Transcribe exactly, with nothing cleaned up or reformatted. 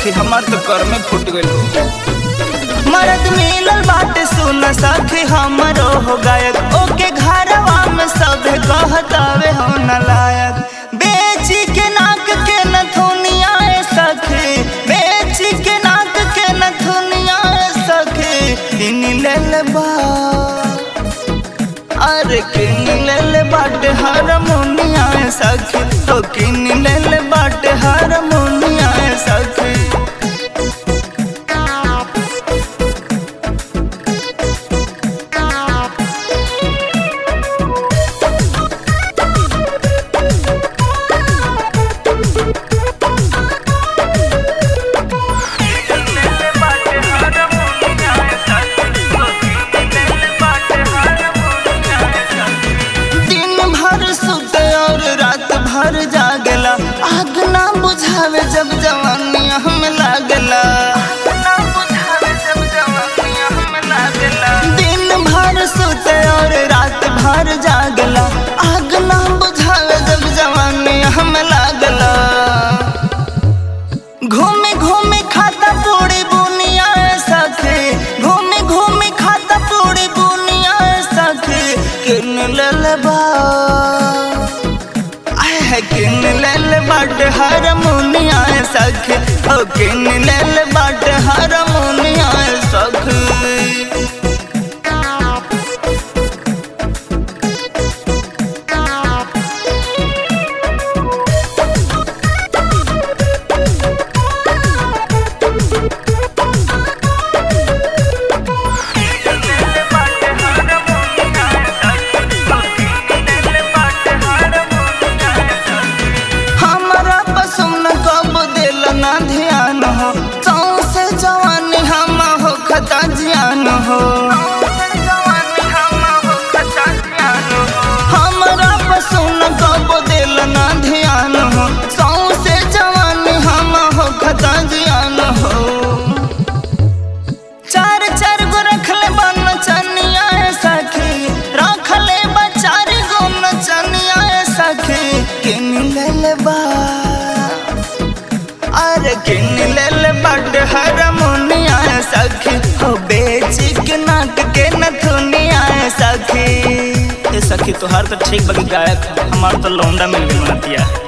सखी हमार तो कर में फूट गइल हो। मर्द मिलल बाटे सुन सखी हमरो हो गायक, ओके घरवा में सब कहतावे हो नलायक। बेची के नाक के नथुनिया सखी, बेची के नाक के नथुनिया सखी, किन लेल बा अरे किन लेल बाटे हारमोनिया सखी, तो किन लेल बाटे हारमोनिया सखी। भर जागला आग ना बुझावे जब जवानिया हम लागला, दिन भर सोते और रात भर जागला, आग ना बुझावे जब जवानिया हम लागला। घूमे घूमे खाता पूरी बुनिया सखी, घूमे घूमे खाता पूरी बुनिया सखी, किन लेल बा किन लेल बाटे हारमोनिया सखी, ओ किन लेल बाटे हारमोनिया सखी। ध्यान हो सौसे जवानी हम हो खता जियान हो, हमरा पसुन कब दिल ना ध्यान हो, सौसे जवानी हम हो खता जियान हो। चार चार गो रखले बन चनिया सखी, रखले बा चार गो नचनिया सखी, किन लेल बा अरे किन लेल बाटे हारमोनिया सखी, हो बेची के नाक के नथुनिया सखी। ए सखी तोहार तो ठीक बगी गायक, हमार तो लौंडा मिल गई मतिया।